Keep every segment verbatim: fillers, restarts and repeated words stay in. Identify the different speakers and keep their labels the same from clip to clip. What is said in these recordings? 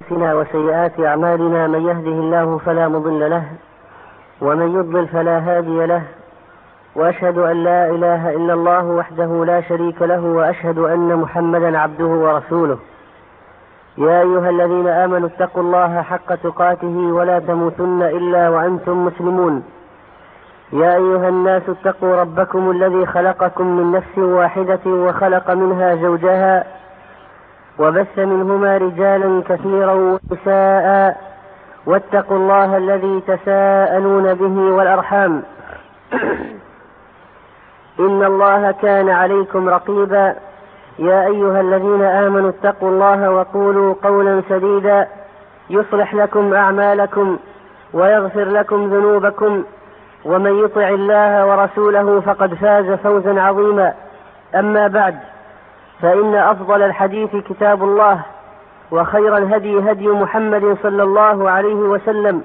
Speaker 1: أنفسنا وسيئات أعمالنا، من يهده الله فلا مضل له ومن يضلل فلا هادي له، وأشهد أن لا إله إلا الله وحده لا شريك له، وأشهد أن محمدا عبده ورسوله. يا أيها الذين آمنوا اتقوا الله حق تقاته ولا تموتن إلا وأنتم مسلمون. يا أيها الناس اتقوا ربكم الذي خلقكم من نفس واحدة وخلق منها زوجها وبث منهما رجالا كثيرا ونساء، واتقوا الله الذي تساءلون به والأرحام إن الله كان عليكم رقيبا. يا أيها الذين آمنوا اتقوا الله وقولوا قولا سديدا يصلح لكم أعمالكم ويغفر لكم ذنوبكم، ومن يطع الله ورسوله فقد فاز فوزا عظيما. أما بعد، فإن أفضل الحديث كتاب الله، وخير الهدي هدي محمد صلى الله عليه وسلم،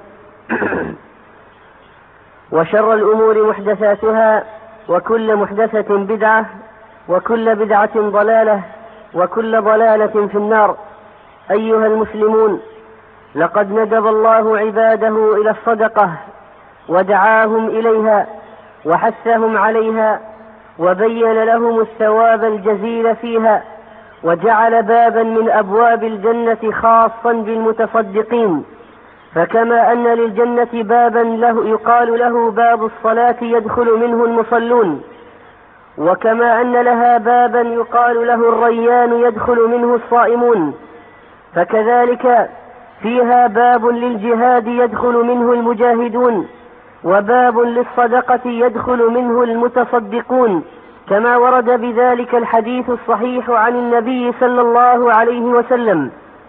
Speaker 1: وشر الأمور محدثاتها، وكل محدثة بدعة، وكل بدعة ضلالة، وكل ضلالة في النار. أيها المسلمون، لقد ندب الله عباده إلى الصدقة ودعاهم إليها وحثهم عليها، وبين لهم الثواب الجزيل فيها، وجعل بابا من أبواب الجنة خاصا بالمتصدقين. فكما أن للجنة بابا له يقال له باب الصلاة يدخل منه المصلون، وكما أن لها بابا يقال له الريان يدخل منه الصائمون، فكذلك فيها باب للجهاد يدخل منه المجاهدون، وباب للصدقة يدخل منه المتصدقون، كما ورد بذلك الحديث الصحيح عن النبي صلى الله عليه وسلم.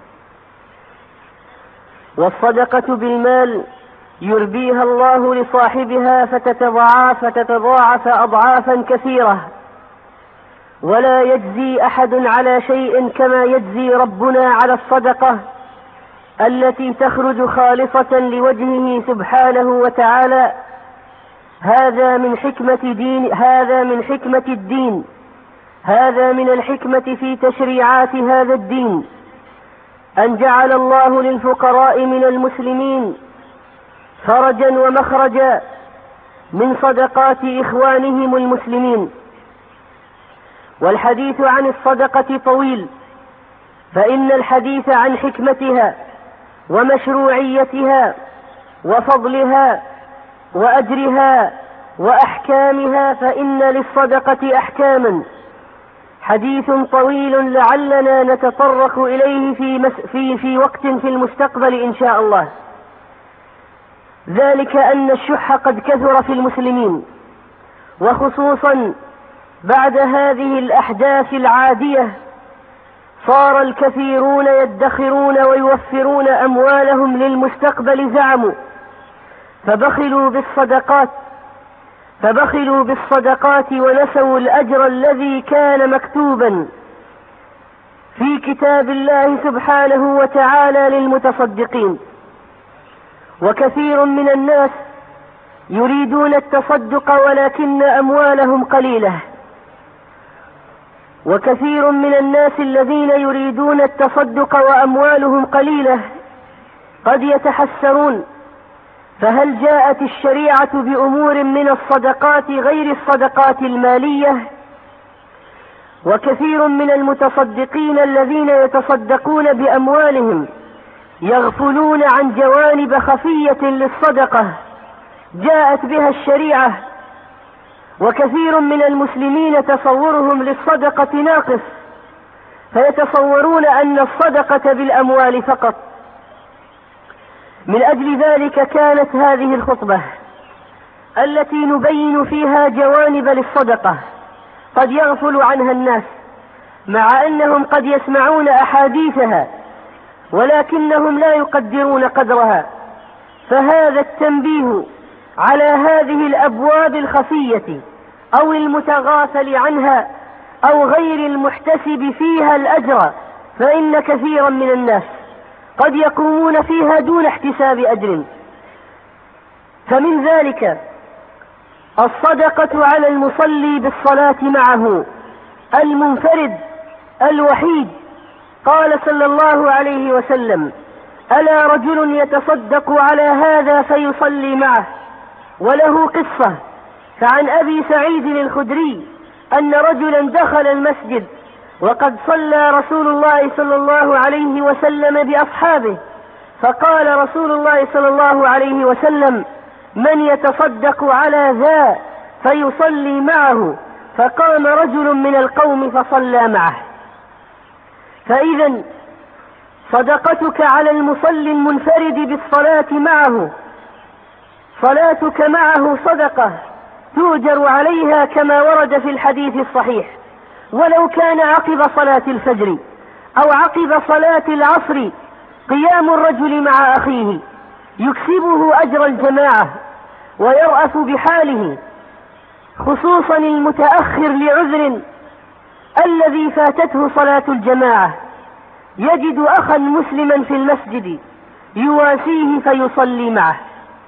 Speaker 1: والصدقة بالمال يربيها الله لصاحبها فتتضاعف فتتضاعف أضعافا كثيرة، ولا يجزي أحد على شيء كما يجزي ربنا على الصدقة التي تخرج خالصة لوجهه سبحانه وتعالى. هذا من حكمة دين هذا من حكمة الدين هذا من الحكمة في تشريعات هذا الدين، أن جعل الله للفقراء من المسلمين فرجا ومخرجا من صدقات إخوانهم المسلمين. والحديث عن الصدقة طويل، فإن الحديث عن حكمتها ومشروعيتها وفضلها وأجرها وأحكامها، فإن للصدقة أحكاما، حديث طويل لعلنا نتطرق إليه في, مس في, في وقت في المستقبل إن شاء الله. ذلك أن الشح قد كثر في المسلمين، وخصوصا بعد هذه الأحداث العادية صار الكثيرون يدخرون ويوفرون أموالهم للمستقبل زعموا، فبخلوا بالصدقات فبخلوا بالصدقات ونسوا الأجر الذي كان مكتوبا في كتاب الله سبحانه وتعالى للمتصدقين. وكثير من الناس يريدون التصدق ولكن أموالهم قليلة، وكثير من الناس الذين يريدون التصدق وأموالهم قليلة قد يتحسرون، فهل جاءت الشريعة بأمور من الصدقات غير الصدقات المالية؟ وكثير من المتصدقين الذين يتصدقون بأموالهم يغفلون عن جوانب خفية للصدقة جاءت بها الشريعة. وكثير من المسلمين تصورهم للصدقة ناقص، فيتصورون أن الصدقة بالأموال فقط. من أجل ذلك كانت هذه الخطبة التي نبين فيها جوانب للصدقة قد يغفل عنها الناس، مع أنهم قد يسمعون أحاديثها ولكنهم لا يقدرون قدرها. فهذا التنبيه على هذه الأبواب الخفية أو المتغافل عنها أو غير المحتسب فيها الأجر، فإن كثيرا من الناس قد يقومون فيها دون احتساب أجر. فمن ذلك الصدقة على المصلي بالصلاة معه المنفرد الوحيد. قال صلى الله عليه وسلم: ألا رجل يتصدق على هذا فيصلي معه. وله قصة، فعن أبي سعيد الخدري أن رجلا دخل المسجد وقد صلى رسول الله صلى الله عليه وسلم بأصحابه، فقال رسول الله صلى الله عليه وسلم: من يتصدق على ذا فيصلي معه؟ فقام رجل من القوم فصلى معه. فإذا صدقتك على المصلي المنفرد بالصلاة معه، صلاتك معه صدقة تؤجر عليها كما ورد في الحديث الصحيح، ولو كان عقب صلاة الفجر أو عقب صلاة العصر قيام الرجل مع أخيه يكسبه أجر الجماعة ويرأف بحاله، خصوصا المتأخر لعذر الذي فاتته صلاة الجماعة يجد أخا مسلما في المسجد يواسيه فيصلي معه.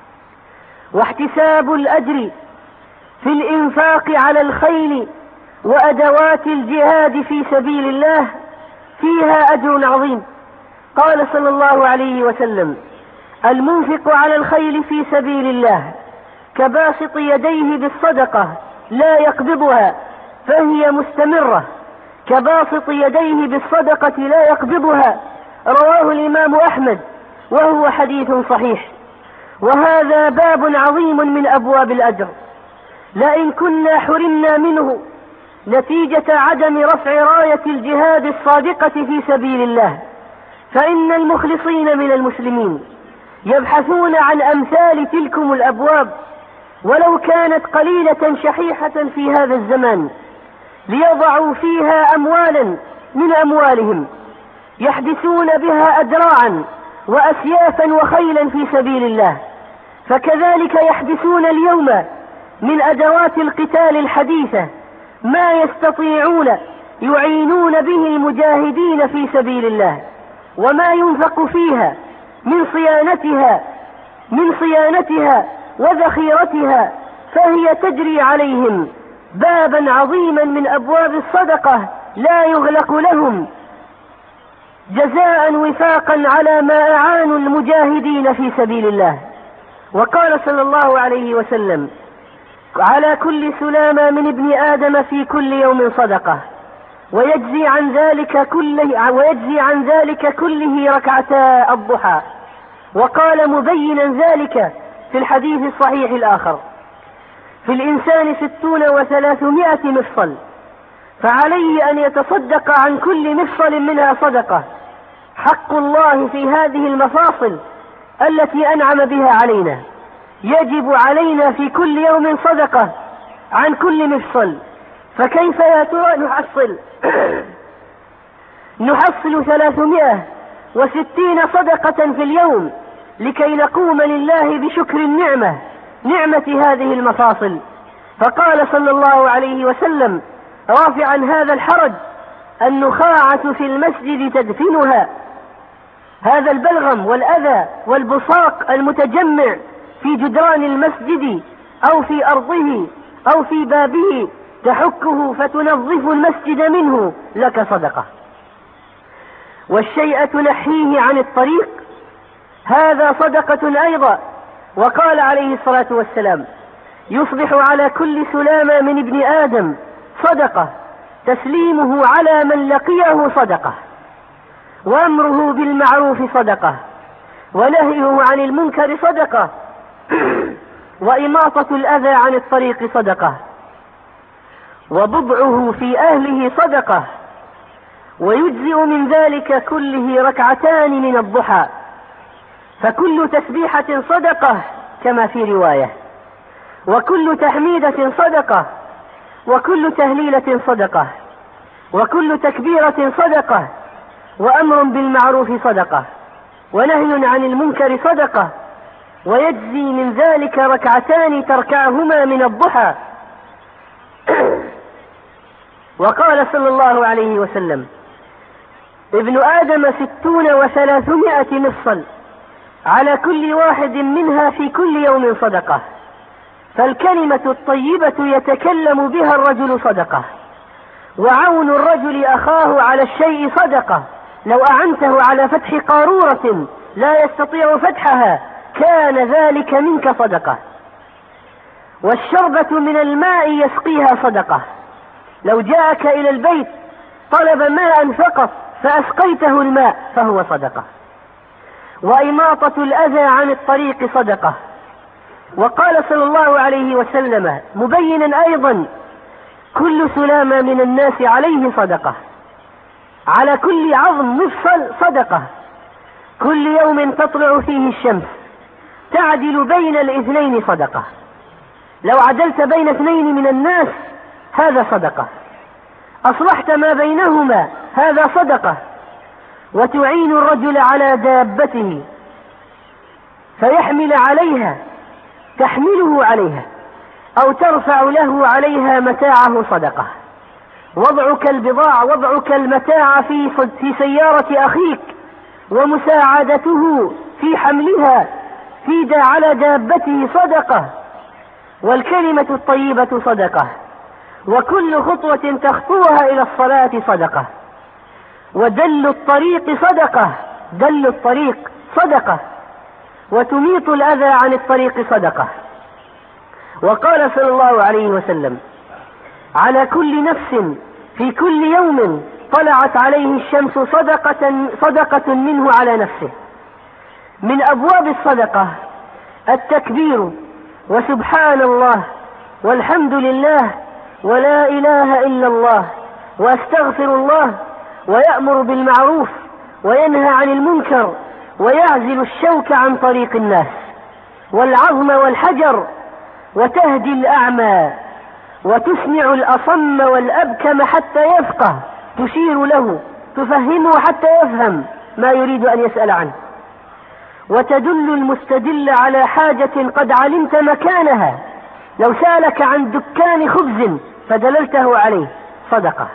Speaker 1: واحتساب الأجر في الإنفاق على الخيل وأدوات الجهاد في سبيل الله فيها أجر عظيم. قال صلى الله عليه وسلم: المنفق على الخيل في سبيل الله كباسط يديه بالصدقة لا يقبضها فهي مستمرة، كباسط يديه بالصدقة لا يقبضها. رواه الإمام أحمد وهو حديث صحيح. وهذا باب عظيم من أبواب الأجر، لئن كنا حرمنا منه نتيجة عدم رفع راية الجهاد الصادقة في سبيل الله، فإن المخلصين من المسلمين يبحثون عن أمثال تلكم الأبواب ولو كانت قليلة شحيحة في هذا الزمان، ليضعوا فيها أموالا من أموالهم يحدثون بها أدراعا وأسيافا وخيلا في سبيل الله، فكذلك يحدثون اليوم من أدوات القتال الحديثة ما يستطيعون يعينون به المجاهدين في سبيل الله، وما ينفق فيها من صيانتها من صيانتها وذخيرتها، فهي تجري عليهم بابا عظيما من أبواب الصدقة لا يغلق لهم، جزاء وفاقا على ما أعانوا المجاهدين في سبيل الله. وقال صلى الله عليه وسلم: على كل سلامة من ابن آدم في كل يوم صدقة، ويجزي عن ذلك كله ويجزي عن ذلك كله ركعتا الضحى. وقال مبينا ذلك في الحديث الصحيح الآخر: في الإنسان ستون وثلاثمائة مفصل، فعليه أن يتصدق عن كل مفصل منها صدقة. حق الله في هذه المفاصل التي أنعم بها علينا، يجب علينا في كل يوم صدقة عن كل مفصل، فكيف يا ترى نحصل نحصل ثلاثمائة وستين صدقة في اليوم لكي نقوم لله بشكر النعمة نعمة هذه المفاصل؟ فقال صلى الله عليه وسلم رافعا هذا الحرج: النخاعة في المسجد تدفنها. هذا البلغم والأذى والبصاق المتجمع في جدران المسجد أو في أرضه أو في بابه تحكه فتنظف المسجد منه لك صدقة. والشيء تنحيه عن الطريق هذا صدقة أيضا. وقال عليه الصلاة والسلام: يصبح على كل سلامة من ابن آدم صدقة، تسليمه على من لقيه صدقة، وأمره بالمعروف صدقة، ونهيه عن المنكر صدقة، وإماطة الأذى عن الطريق صدقة، وبضعه في أهله صدقة، ويجزئ من ذلك كله ركعتان من الضحى، فكل تسبيحة صدقة كما في رواية، وكل تحميدة صدقة، وكل تهليلة صدقة، وكل تكبيرة صدقة، وأمر بالمعروف صدقة، ونهي عن المنكر صدقة، ويجزي من ذلك ركعتان تركعهما من الضحى. وقال صلى الله عليه وسلم: ابن آدم ستون وثلاثمائة مفصل، على كل واحد منها في كل يوم صدقة، فالكلمة الطيبة يتكلم بها الرجل صدقة، وعون الرجل أخاه على الشيء صدقة، لو أعنته على فتح قارورة لا يستطيع فتحها كان ذلك منك صدقة. والشربة من الماء يسقيها صدقة. لو جاءك إلى البيت طلب ماء فقط فأسقيته الماء فهو صدقة. وإماطة الأذى عن الطريق صدقة. وقال صلى الله عليه وسلم مبينا أيضا: كل سلامة من الناس عليه صدقة، على كل عظم مفصل صدقة، كل يوم تطلع فيه الشمس تعدل بين الاثنين صدقة. لو عدلت بين اثنين من الناس هذا صدقة. أصلحت ما بينهما هذا صدقة. وتعين الرجل على دابته فيحمل عليها، تحمله عليها أو ترفع له عليها متاعه صدقة. وضعك البضاعة وضعك المتاع في في سيارة أخيك ومساعدته في حملها في على دابته صدقة. والكلمة الطيبة صدقة. وكل خطوة تخطوها إلى الصلاة صدقة. ودل الطريق صدقة، دل الطريق صدقة. وتميط الأذى عن الطريق صدقة. وقال صلى الله عليه وسلم: على كل نفس في كل يوم طلعت عليه الشمس صدقة, صدقة منه على نفسه. من أبواب الصدقة التكبير وسبحان الله والحمد لله ولا إله إلا الله واستغفر الله، ويأمر بالمعروف وينهى عن المنكر ويعزل الشوك عن طريق الناس والعظم والحجر، وتهدي الأعمى وتسمع الأصم والأبكم حتى يفقه، تشير له تفهمه حتى يفهم ما يريد أن يسأل عنه. وتدل المستدل على حاجة قد علمت مكانها، لو سألك عن دكان خبز فدللته عليه صدقة.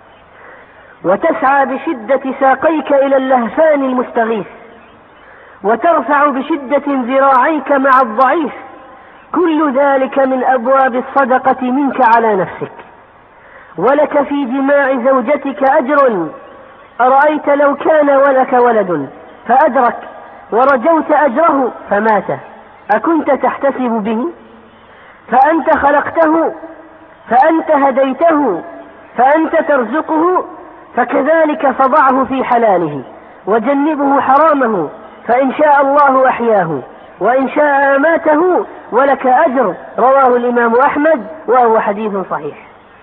Speaker 1: وتسعى بشدة ساقيك إلى اللهفان المستغيث، وترفع بشدة ذراعيك مع الضعيف، كل ذلك من أبواب الصدقة منك على نفسك. ولك في جماع زوجتك أجر، أرأيت لو كان ولك ولد فأدرك ورجوت أجره فمات، أكنت تحتسب به؟ فأنت خلقته، فأنت هديته، فأنت ترزقه، فكذلك فضعه في حلاله وجنبه حرامه، فإن شاء الله أحياه وإن شاء أماته ولك أجر. رواه الإمام أحمد وهو حديث صحيح.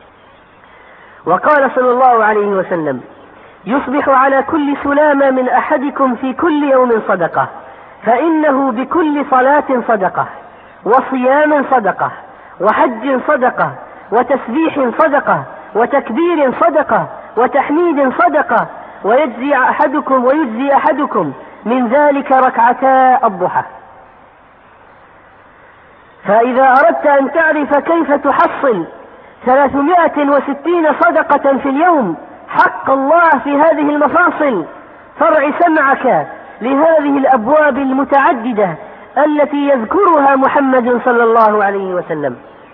Speaker 1: وقال صلى الله عليه وسلم: يصبح على كل سلامة من أحدكم في كل يوم صدقة، فإنه بكل صلاة صدقة، وصيام صدقة، وحج صدقة، وتسبيح صدقة، وتكبير صدقة، وتحميد صدقة، ويجزي أحدكم ويجزي أحدكم من ذلك ركعتا الضحى. فإذا أردت أن تعرف كيف تحصل ثلاثمائة وستين صدقة في اليوم حق الله في هذه المفاصل، فرع سمعك لهذه الأبواب المتعددة التي يذكرها محمد صلى الله عليه وسلم.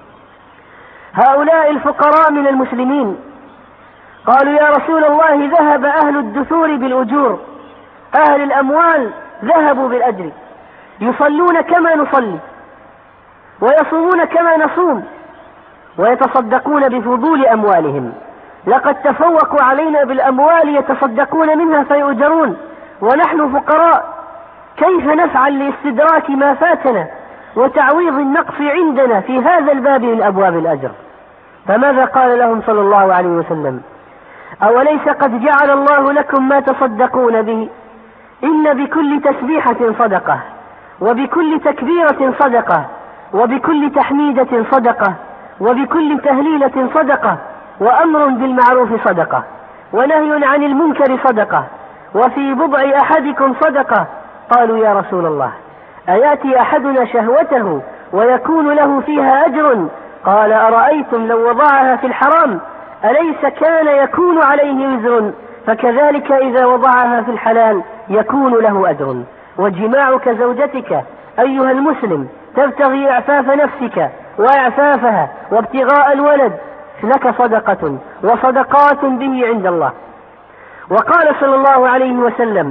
Speaker 1: هؤلاء الفقراء من المسلمين قالوا: يا رسول الله، ذهب أهل الدثور بالأجور، أهل الأموال ذهبوا بالأجر، يصلون كما نصلي ويصومون كما نصوم ويتصدقون بفضول أموالهم، لقد تفوقوا علينا بالأموال يتصدقون منها فيؤجرون ونحن فقراء، كيف نفعل لاستدراك ما فاتنا وتعويض النقص عندنا في هذا الباب من أبواب الأجر؟ فماذا قال لهم صلى الله عليه وسلم؟ أوليس قد جعل الله لكم ما تصدقون به؟ إن بكل تسبيحة صدقة، وبكل تكبيرة صدقة، وبكل تحميدة صدقة، وبكل تهليلة صدقة، وأمر بالمعروف صدقة، ونهي عن المنكر صدقة، وفي بضع أحدكم صدقة. قالوا: يا رسول الله، أيأتي أحدنا شهوته ويكون له فيها أجر؟ قال: أرأيتم لو وضعها في الحرام أليس كان يكون عليه وزر؟ فكذلك إذا وضعها في الحلال يكون له أجر. وجماعك زوجتك أيها المسلم تبتغي إعفاف نفسك وإعفافها وابتغاء الولد لك صدقة، وصدقات به عند الله. وقال صلى الله عليه وسلم: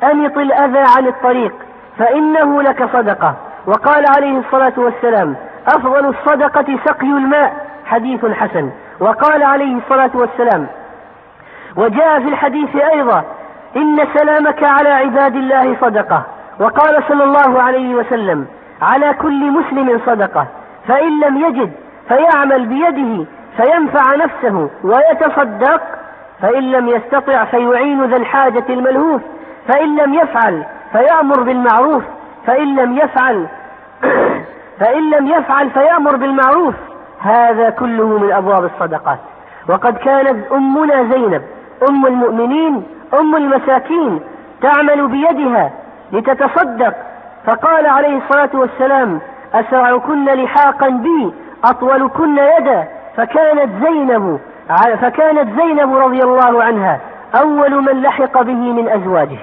Speaker 1: أمط الأذى عن الطريق فإنه لك صدقة. وقال عليه الصلاة والسلام أفضل الصدقة سقي الماء، حديث حسن. وقال عليه الصلاة والسلام وجاء في الحديث أيضا إن سلامك على عباد الله صدقة. وقال صلى الله عليه وسلم على كل مسلم صدقة، فإن لم يجد فيعمل بيده فينفع نفسه ويتصدق، فإن لم يستطع فيعين ذا الحاجة الملهوف، فإن لم يفعل فيأمر بالمعروف فإن لم يفعل فإن لم يفعل فيأمر بالمعروف. هذا كله من أبواب الصدقات. وقد كانت أمنا زينب أم المؤمنين أم المساكين تعمل بيدها لتتصدق، فقال عليه الصلاة والسلام أسرعكن لحاقا بي أطولكن يدا، فكانت زينب فكانت زينب رضي الله عنها أول من لحق به من أزواجه.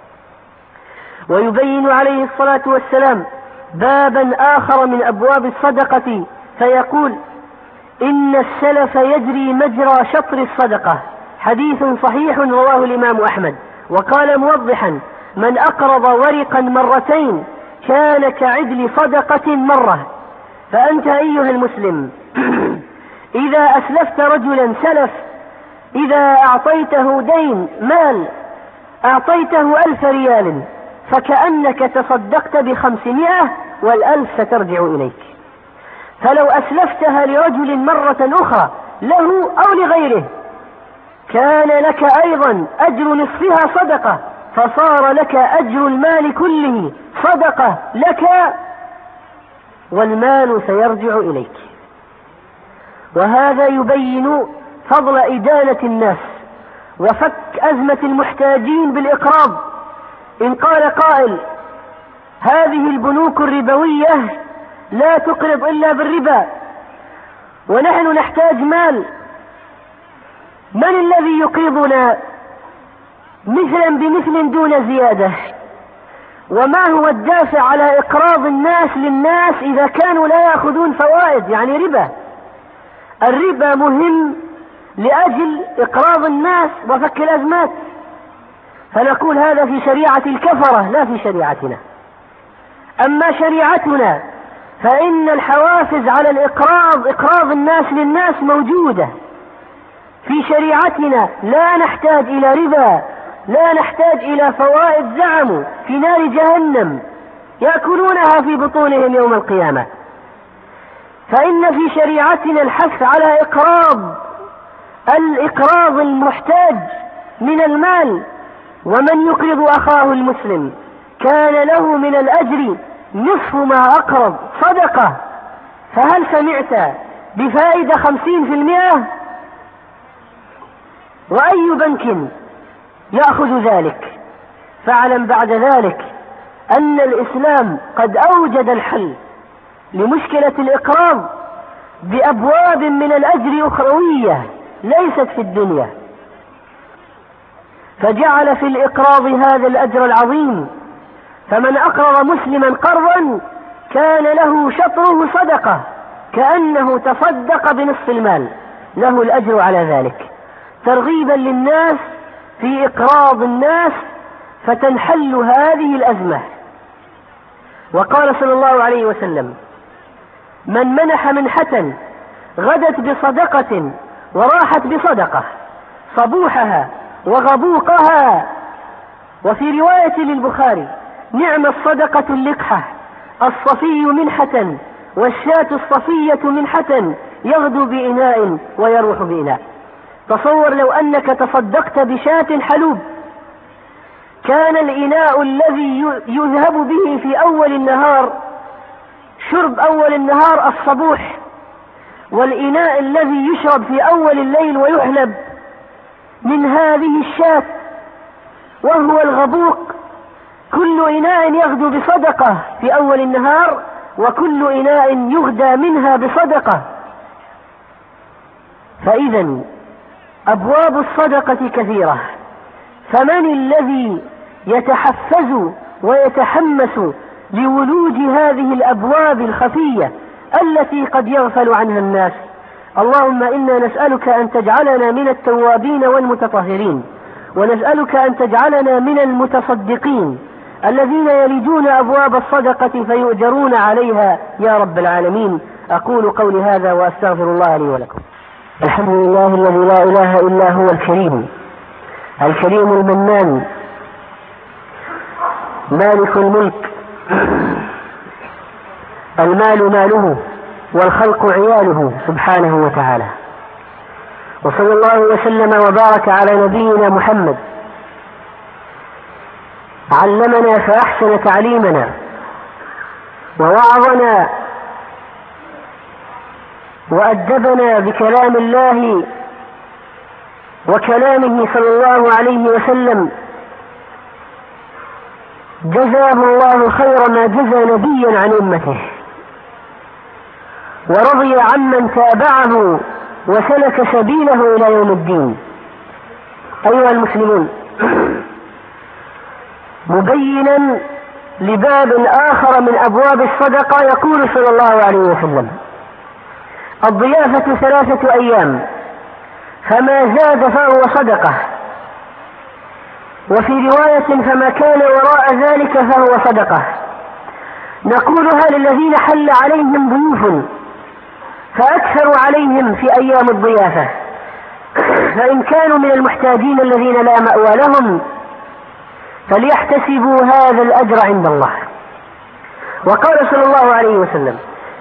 Speaker 1: ويبين عليه الصلاة والسلام بابا آخر من أبواب الصدقة فيقول إن السلف يجري مجرى شطر الصدقة، حديث صحيح رواه الإمام أحمد. وقال موضحا من أقرض ورقا مرتين كان كعدل صدقة مرة. فأنت أيها المسلم إذا أسلفت رجلا سلف، إذا أعطيته دين مال أعطيته ألف ريال فكأنك تصدقت بخمسمائة والألف سترجع إليك. فلو أسلفتها لرجل مرة أخرى له أو لغيره كان لك أيضا أجر نصفها صدقة، فصار لك أجر المال كله صدقة لك والمال سيرجع إليك. وهذا يبين فضل إدانة الناس وفك أزمة المحتاجين بالإقراض. إن قال قائل هذه البنوك الربوية لا تقرض إلا بالربا ونحن نحتاج مال، من الذي يقرضنا مثلا بمثل دون زيادة؟ وما هو الدافع على إقراض الناس للناس إذا كانوا لا يأخذون فوائد يعني ربا؟ الربا مهم لأجل إقراض الناس وفك الأزمات، فنقول هذا في شريعة الكفرة لا في شريعتنا. أما شريعتنا فإن الحوافز على الإقراض إقراض الناس للناس موجودة في شريعتنا، لا نحتاج إلى ربا، لا نحتاج إلى فوائد زعموا في نار جهنم يأكلونها في بطونهم يوم القيامة. فإن في شريعتنا الحث على إقراض الإقراض المحتاج من المال، ومن يقرض أخاه المسلم كان له من الأجر نصف ما أقرض صدقة. فهل سمعت بفائدة خمسين في المئة؟ وأي بنك يأخذ ذلك؟ فاعلم بعد ذلك أن الإسلام قد أوجد الحل لمشكلة الإقراض بأبواب من الأجر أخروية ليست في الدنيا، فجعل في الإقراض هذا الأجر العظيم. فمن أقرض مسلما قرضا كان له شطره صدقة كأنه تصدق بنصف المال، له الأجر على ذلك، ترغيبا للناس في إقراض الناس فتنحل هذه الأزمة. وقال صلى الله عليه وسلم من منح منحة غدت بصدقة وراحت بصدقة صبوحها وغبوقها. وفي رواية للبخاري نعم الصدقة اللقحة الصفي منحة والشاة الصفية منحة يغدو بإناء ويروح بإناء. تصور لو أنك تصدقت بشاة حلوب كان الإناء الذي يذهب به في أول النهار شرب أول النهار الصبوح، والإناء الذي يشرب في أول الليل ويحلب من هذه الشاة وهو الغبوق. كل إناء يغدو بصدقة في أول النهار وكل إناء يغدى منها بصدقة. فإذا أبواب الصدقة كثيرة، فمن الذي يتحفز ويتحمس لولوج هذه الأبواب الخفية التي قد يغفل عنها الناس؟ اللهم إنا نسألك أن تجعلنا من التوابين والمتطهرين، ونسألك أن تجعلنا من المتصدقين الذين يلجون أبواب الصدقة فيؤجرون عليها يا رب العالمين. أقول قولي هذا وأستغفر الله لي ولكم. الحمد لله الذي لا إله إلا هو الكريم الكريم المنان مالك الملك، المال ماله والخلق عياله سبحانه وتعالى، وصلى الله وسلم وبارك على نبينا محمد علمنا فأحسن تعليمنا ووعظنا وأدبنا بكلام الله وكلامه صلى الله عليه وسلم، جزاه الله خير ما جزى نبيا عن أمته، ورضي عمن تابعه وسلك سبيله إلى يوم الدين. أيها المسلمون، مبينا لباب آخر من أبواب الصدقة يقول صلى الله عليه وسلم: الضيافة ثلاثة أيام فما زاد فهو صدقة، وفي رواية فما كان وراء ذلك فهو صدقة. نقولها للذين حل عليهم ضيوف فأكثروا عليهم في أيام الضيافة، فإن كانوا من المحتاجين الذين لا مأوى لهم فليحتسبوا هذا الأجر عند الله. وقال صلى الله عليه وسلم: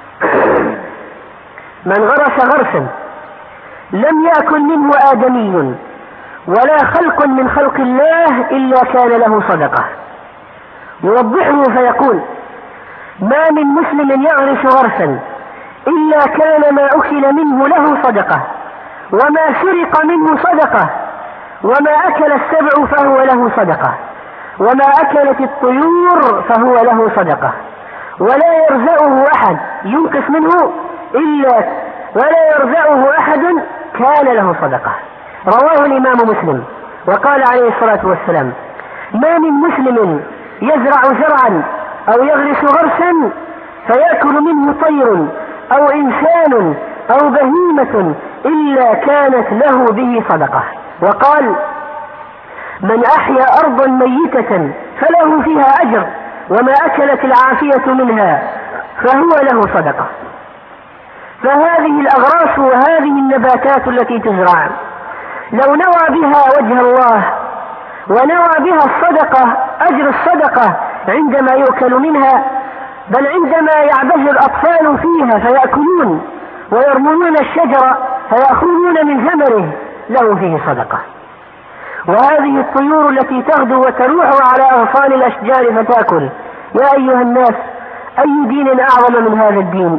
Speaker 1: من غرس غرسا لم يأكل منه آدمي ولا خلق من خلق الله إلا كان له صدقة. يوضحه فيقول: ما من مسلم يغرس غرسا إلا كان ما أكل منه له صدقة، وما سرق منه صدقة، وما أكل السبع فهو له صدقة، وما أكلت الطيور فهو له صدقة، ولا يرزقه أحد ينقص منه إلا ولا يرزقه أحد كان له صدقة. رواه الإمام مسلم. وقال عليه الصلاة والسلام: ما من مسلم يزرع زرعا أو يغرس غرسا فيأكل منه طير أو إنسان أو بهيمة إلا كانت له به صدقة. وقال: من أحيا أرضا ميتة فله فيها أجر، وما أكلت العافية منها فهو له صدقة. فهذه الأغراس وهذه النباتات التي تزرع لو نوى بها وجه الله ونوى بها الصدقة أجر الصدقة عندما يؤكل منها، بل عندما يعبث الأطفال فيها فيأكلون ويرمون الشجر فيأخذون من ثمره له فيه صدقة. وهذه الطيور التي تغدو وتروح على أغصان الأشجار فتأكل. يا أيها الناس، أي دين أعظم من هذا الدين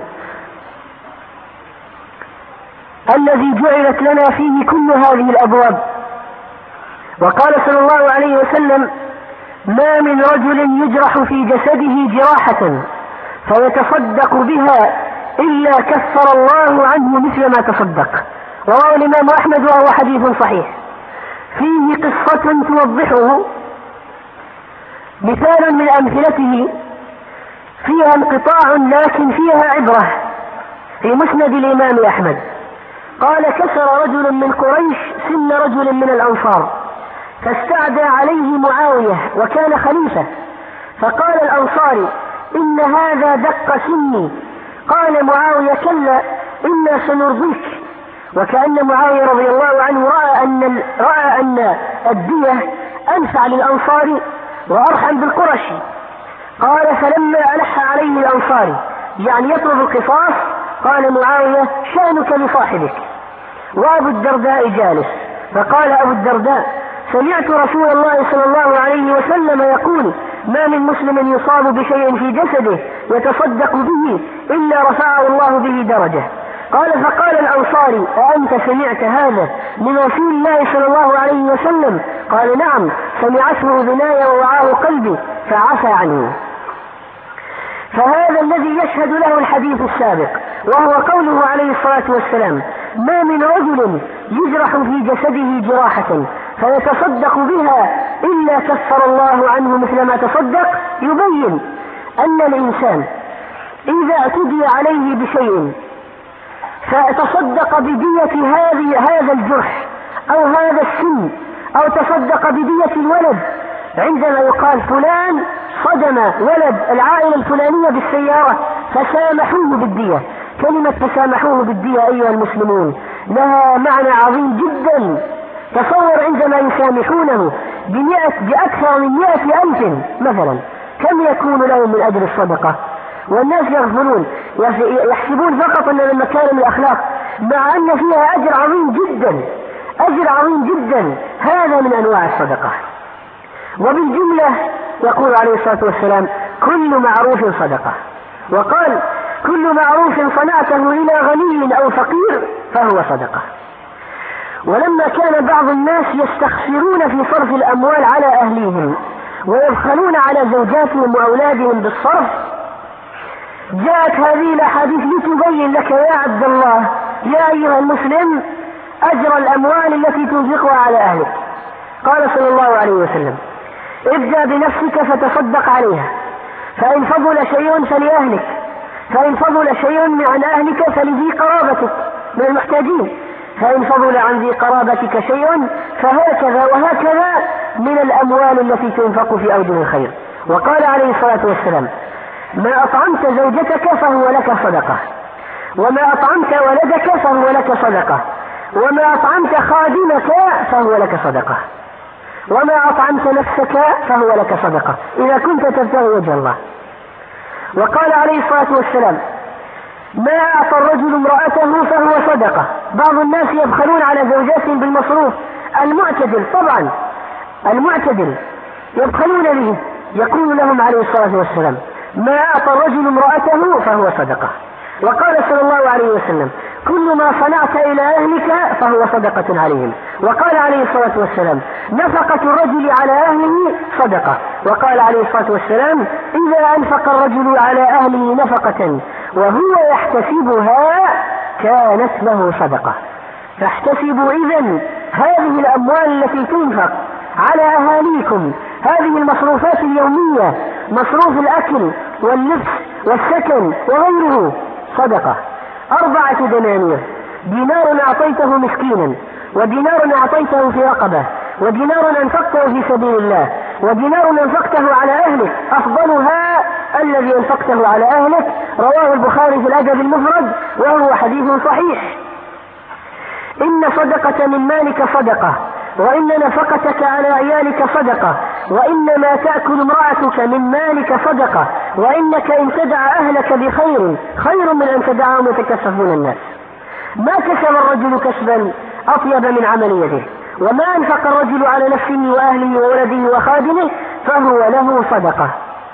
Speaker 1: الذي جعلت لنا فيه كل هذه الأبواب؟ وقال صلى الله عليه وسلم: ما من رجل يجرح في جسده جراحة فيتصدق بها إلا كفر الله عنه مثل ما تصدق. رواه الإمام أحمد وهو حديث صحيح. فيه قصة توضحه، مثال من أمثلته فيها انقطاع لكن فيها عبرة، في مسند الإمام أحمد. قال: كسر رجل من قريش سن رجل من الأنصار فاستعدى عليه معاوية وكان خليفة، فقال الأنصاري: إن هذا دق سني. قال معاوية: كلا، إنا سنرضيك. وكأن معاوية رضي الله عنه رأى أن, رأى أن الدية أنفع للأنصار وأرحم بالقرشي. قال: فلما ألح عليه الأنصاري يعني يطلب القصاص قال معاوية: شأنك لصاحبك. وأبو الدرداء جالس، فقال أبو الدرداء: سمعت رسول الله صلى الله عليه وسلم يقول: ما من مسلم يصاب بشيء في جسده يتصدق به إلا رفعه الله به درجة. قال: فقال الأنصاري: أأنت سمعت هذا من رسول الله صلى الله عليه وسلم؟ قال: نعم، سمعته أذناي ووعاه قلبي فعفى عنه. فهذا الذي يشهد له الحديث السابق، وهو قوله عليه الصلاة والسلام: ما من رجل يجرح في جسده جراحة فيتصدق بها إلا كفر الله عنه مثل ما تصدق، يبين أن الإنسان إذا اعتدي عليه بشيء فتصدق بدية هذه هذا الجرح أو هذا السن أو تصدق بدية الولد. عندما يقال فلان صدم ولد العائلة الفلانية بالسيارة فسامحوه بالدية، كلمة تسامحوه بالدية أيها المسلمون لها معنى عظيم جدا. تصور عندما يسامحونه بمئة بأكثر من مئة ألف مثلا، كم يكون له من أجر الصدقة؟ والناس يغفلون، يحسبون فقط أن من مكارم الأخلاق، مع أن فيها أجر عظيم جدا، أجر عظيم جدا. هذا من أنواع الصدقة. وبالجملة يقول عليه الصلاة والسلام كل معروف صدقة، وقال كل معروف صنعته إلى غني أو فقير فهو صدقة. ولما كان بعض الناس يستخسرون في صرف الأموال على أهليهم ويبخلون على زوجاتهم وأولادهم بالصرف، جاءت هذه الأحاديث لتبين لك يا عبد الله يا أيها المسلم أجر الأموال التي تنفقها على أهلك. قال صلى الله عليه وسلم ابدأ بنفسك فتصدق عليها، فإن فضل شيء فلأهلك، فإن فضل شيء عن أهلك فلذي قرابتك من المحتاجين، فإن فضل عن ذي قرابتك شيء فهكذا وهكذا من الأموال التي تنفق في أوجه الخير. وقال عليه الصلاة والسلام ما أطعمت زوجتك فهو لك صدقة، وما أطعمت ولدك فهو لك صدقة، وما أطعمت خادمك فهو لك صدقة، وما أطعمت نفسك فهو لك صدقة إذا كنت تبتغي وجه الله. وقال عليه الصلاة والسلام ما أعطى الرجل امرأته فهو صدقة. بعض الناس يبخلون على زوجاتهم بالمصروف، المعتدل طبعا المعتدل يبخلون به، يقول لهم عليه الصلاة والسلام ما أعطى الرجل امرأته فهو صدقة. وقال صلى الله عليه وسلم كل ما صنعت إلى أهلك فهو صدقة عليهم. وقال عليه الصلاة والسلام نفقة الرجل على أهله صدقة. وقال عليه الصلاة والسلام إذا أنفق الرجل على أهله نفقة وهو يحتسبها كانت له صدقة. فاحتسبوا إذن هذه الأموال التي تنفق على أهاليكم، هذه المصروفات اليومية، مصروف الأكل واللبس والسكن وغيره صدقة. أربعة دنانير، دينار أعطيته مسكينا، ودينار أعطيته في رقبة، ودينار أنفقته في سبيل الله، ودينار أنفقته على أهلك أفضلها الذي أنفقته على أهلك. رواه البخاري في الأدب المفرد وهو حديث صحيح. إن صدقة من مالك صدقة، وإن نفقتك على عيالك صدقة، وإنما تأكل امرأتك من مالك صدقة، وإنك إن تدع أهلك بخير خير من أن تدعهم يتكسفون الناس. ما كسب الرجل كسبا أطيب من عمل يده، وما أنفق الرجل على نفسه وأهله وولده وخادمه فهو له صدقة.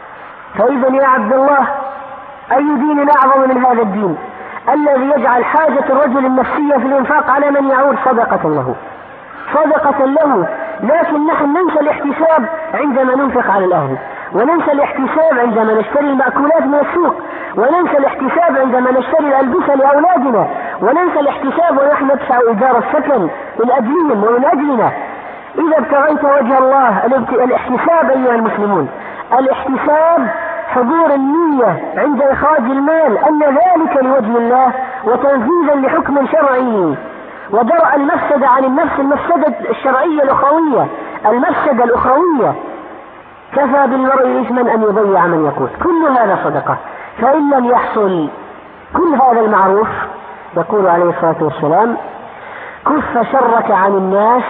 Speaker 1: فإذا يا عبد الله أي دين أعظم من هذا الدين الذي يجعل حاجة الرجل النفسية في الإنفاق على من يعود صدقة له، صدقة له. لكن نحن ننسى الاحتساب عندما ننفق على الأهل، وننسى الاحتساب عندما نشتري المأكولات من السوق، وننسى الاحتساب عندما نشتري الألبسة لأولادنا، وننسى الاحتساب ونحن ندفع إيجار السكن من أجلهم ومن أجلنا. إذا ابتغيت وجه الله الاحتساب أيها المسلمون، الاحتساب حضور النية عند إخراج المال أن ذلك لوجه الله وتنفيذا لحكم شرعي، ودرء المفسدة عن النفس، المفسدة الشرعية الأخروية، المفسدة الأخروية. كفى بالمرء إثما أن يضيع من يقول. كل هذا صدقة. فإن لم يحصل كل هذا المعروف يقول عليه الصلاة والسلام كف شرك عن الناس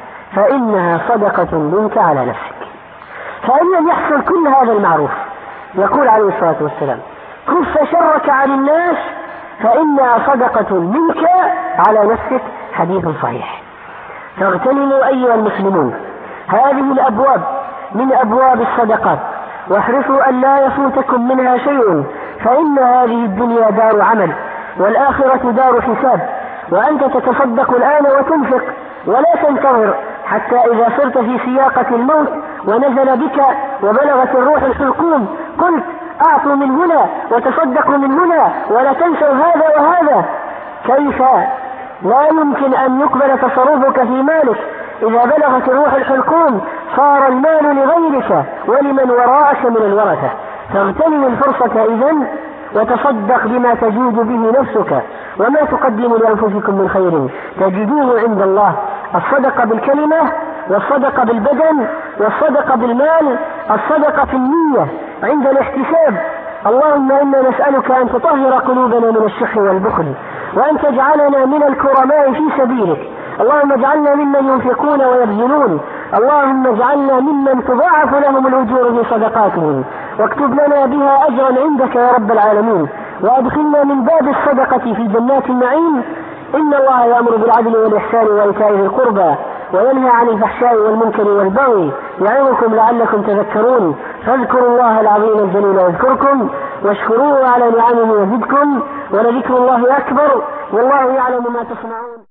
Speaker 1: فإنها صدقة منك على نفسك. فإن لم يحصل كل هذا المعروف يقول عليه الصلاة والسلام كف شرك عن الناس فإنها صدقة منك على نفسك. حديث صحيح. فاغتنموا أيها المسلمون هذه الأبواب من أبواب الصدقات، واحرصوا أن لا يفوتكم منها شيء، فإن هذه الدنيا دار عمل والآخرة دار حساب. وأنت تتصدق الآن وتنفق ولا تنتظر حتى إذا صرت في سياقة الموت ونزل بك وبلغت الروح الحلقوم قلت أعطوا من هنا وتصدقوا من هنا ولا تنسوا هذا وهذا. كيف؟ لا يمكن أن يقبل تصرفك في مالك. إذا بلغت الروح الحلقوم صار المال لغيرك ولمن وراءك من الورثة. فاغتنم الفرصة إذن وتصدق بما تجود به نفسك، وما تقدموا لأنفسكم من خير تجدوه عند الله. الصدقة بالكلمة والصدقة بالبدن والصدقة بالمال، الصدقة في النية عند الاحتساب. اللهم إنا نسألك أن تطهر قلوبنا من الشح والبخل، وأن تجعلنا من الكرماء في سبيلك. اللهم اجعلنا ممن ينفقون ويبذلون، اللهم اجعلنا ممن تضاعف لهم الأجور بصدقاتهم، واكتب لنا بها أجرا عندك يا رب العالمين، وأدخلنا من باب الصدقة في جنات النعيم. إن الله يأمر بالعدل والإحسان وإيتاء ذي القربى وينهى عن الفحشاء والمنكر والبغي يعظكم لعلكم تذكرون. فاذكروا الله العظيم الجليل يذكركم، واشكروه على نعمه يزدكم، ولذكر الله أكبر، والله يعلم ما تصنعون.